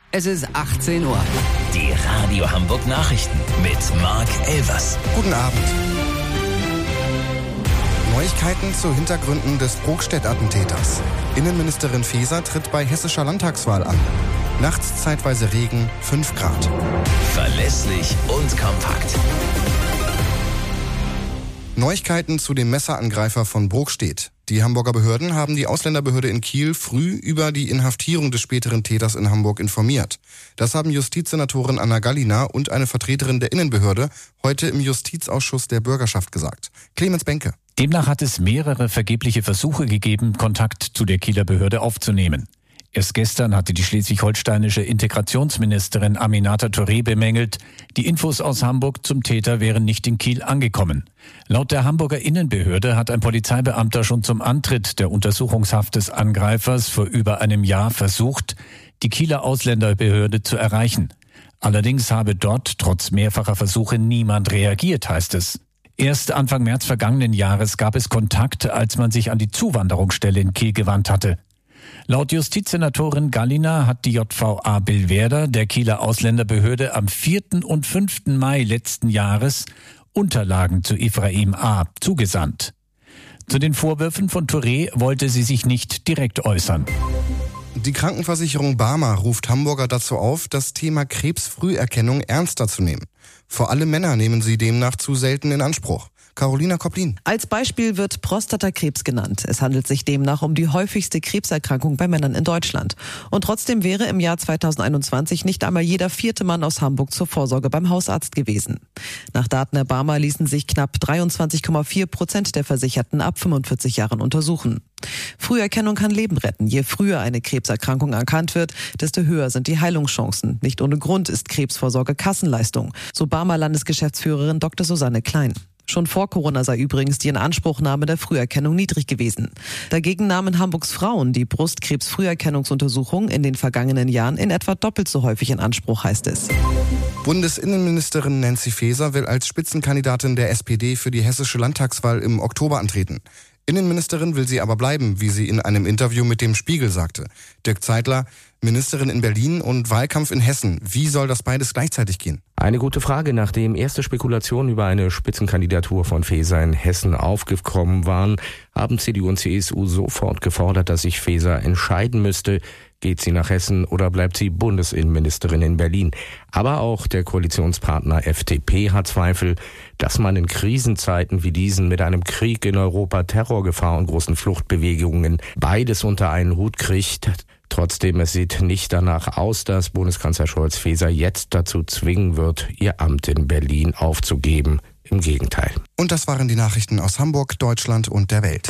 Es ist 18 Uhr. Die Radio Hamburg Nachrichten mit Marc Elvers. Guten Abend. Neuigkeiten zu Hintergründen des Brokstedt-Attentäters. Innenministerin Faeser tritt bei hessischer Landtagswahl an. Nachts zeitweise Regen, 5 Grad. Verlässlich und kompakt. Neuigkeiten zu dem Messerangreifer von Brokstedt. Die Hamburger Behörden haben die Ausländerbehörde in Kiel früh über die Inhaftierung des späteren Täters in Hamburg informiert. Das haben Justizsenatorin Anna Gallina und eine Vertreterin der Innenbehörde heute im Justizausschuss der Bürgerschaft gesagt. Clemens Benke. Demnach hat es mehrere vergebliche Versuche gegeben, Kontakt zu der Kieler Behörde aufzunehmen. Erst gestern hatte die schleswig-holsteinische Integrationsministerin Aminata Touré bemängelt, die Infos aus Hamburg zum Täter wären nicht in Kiel angekommen. Laut der Hamburger Innenbehörde hat ein Polizeibeamter schon zum Antritt der Untersuchungshaft des Angreifers vor über einem Jahr versucht, die Kieler Ausländerbehörde zu erreichen. Allerdings habe dort trotz mehrfacher Versuche niemand reagiert, heißt es. Erst Anfang März vergangenen Jahres gab es Kontakt, als man sich an die Zuwanderungsstelle in Kiel gewandt hatte. Laut Justizsenatorin Gallina hat die JVA Billwerder der Kieler Ausländerbehörde am 4. und 5. Mai letzten Jahres Unterlagen zu Ephraim A. zugesandt. Zu den Vorwürfen von Touré wollte sie sich nicht direkt äußern. Die Krankenversicherung Barmer ruft Hamburger dazu auf, das Thema Krebsfrüherkennung ernster zu nehmen. Vor allem Männer nehmen sie demnach zu selten in Anspruch. Carolina Koplin. Als Beispiel wird Prostatakrebs genannt. Es handelt sich demnach um die häufigste Krebserkrankung bei Männern in Deutschland. Und trotzdem wäre im Jahr 2021 nicht einmal jeder 4. Mann aus Hamburg zur Vorsorge beim Hausarzt gewesen. Nach Daten der Barmer ließen sich knapp 23,4% der Versicherten ab 45 Jahren untersuchen. Früherkennung kann Leben retten. Je früher eine Krebserkrankung erkannt wird, desto höher sind die Heilungschancen. Nicht ohne Grund ist Krebsvorsorge Kassenleistung, so Barmer Landesgeschäftsführerin Dr. Susanne Klein. Schon vor Corona sei übrigens die Inanspruchnahme der Früherkennung niedrig gewesen. Dagegen nahmen Hamburgs Frauen die Brustkrebsfrüherkennungsuntersuchung in den vergangenen Jahren in etwa doppelt so häufig in Anspruch, heißt es. Bundesinnenministerin Nancy Faeser will als Spitzenkandidatin der SPD für die hessische Landtagswahl im Oktober antreten. Innenministerin will sie aber bleiben, wie sie in einem Interview mit dem Spiegel sagte. Dirk Zeitler, Ministerin in Berlin und Wahlkampf in Hessen. Wie soll das beides gleichzeitig gehen? Eine gute Frage, nachdem erste Spekulationen über eine Spitzenkandidatur von Faeser in Hessen aufgekommen waren, haben CDU und CSU sofort gefordert, dass sich Faeser entscheiden müsste. Geht sie nach Hessen oder bleibt sie Bundesinnenministerin in Berlin? Aber auch der Koalitionspartner FDP hat Zweifel, dass man in Krisenzeiten wie diesen mit einem Krieg in Europa, Terrorgefahr und großen Fluchtbewegungen beides unter einen Hut kriegt. Trotzdem, es sieht nicht danach aus, dass Bundeskanzler Scholz Faeser jetzt dazu zwingen wird, ihr Amt in Berlin aufzugeben. Im Gegenteil. Und das waren die Nachrichten aus Hamburg, Deutschland und der Welt.